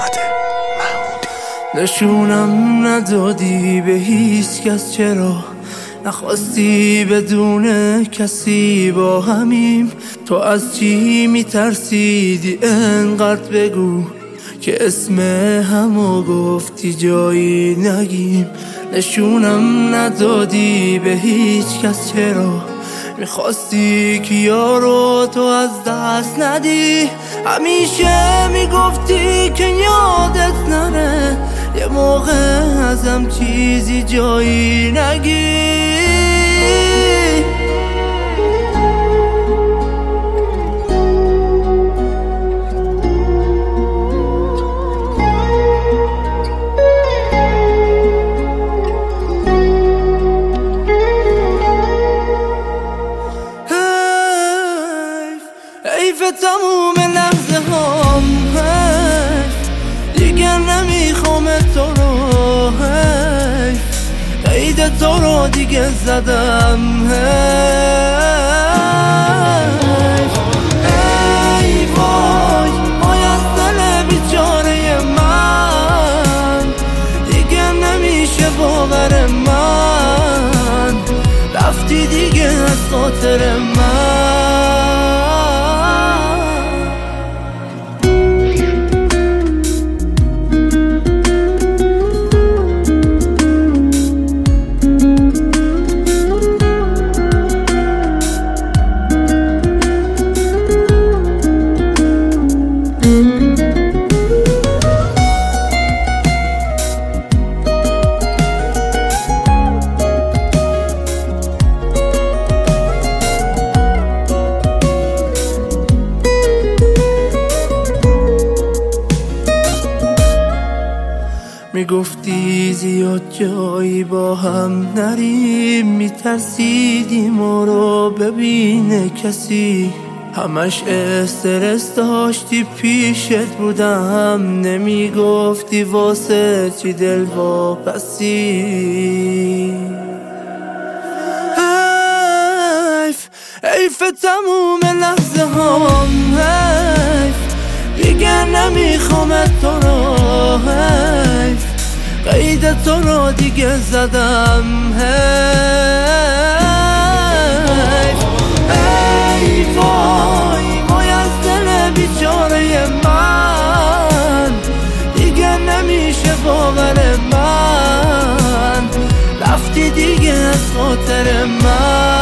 نشونم ندادی به هیچ کس، چرا نخواستی بدون کسی با همیم؟ تو از چی میترسیدی انقدر بگو که اسم همو گفتی جایی نگیم. نشونم ندادی به هیچ کس، چرا میخواستی که یارو تو از دست ندی؟ همیشه میگفتی که یادت نره، یه موقع ازم چیزی جایی نگی. حیف تموم لحظه هام، دیگه نمیخوام تو رو، قید تو رو دیگه زدم. ای وای وای از دل بیچاره من، دیگه نمیشه باور من، رفتی دیگه از خاطر من. میگفتی زیاد جایی با هم نریم، میترسیدی ما رو ببینه کسی، همش استرس داشتی پیشت بودم، نمیگفتی واسه چی دل واپسی. حیف تموم لحظه هم، دیگه نمیخوام تو رو، قید تو رو دیگه زدم. ای وای وای از دل بیچاره من، دیگه نمیشه باور من، رفتی دیگه از خاطر من.